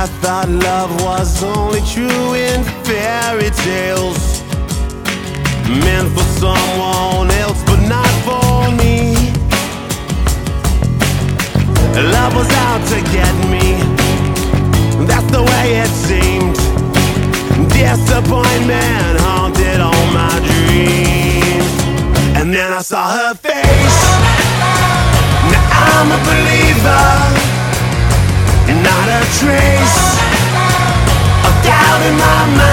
I thought love was only true in fairy tales, meant for someone else but not for me. Love was out to get me, that's the way it seemed. Disappointment haunted all my dreams. And then I saw her face. Now I'm a believer, not a trace of doubt in my mind.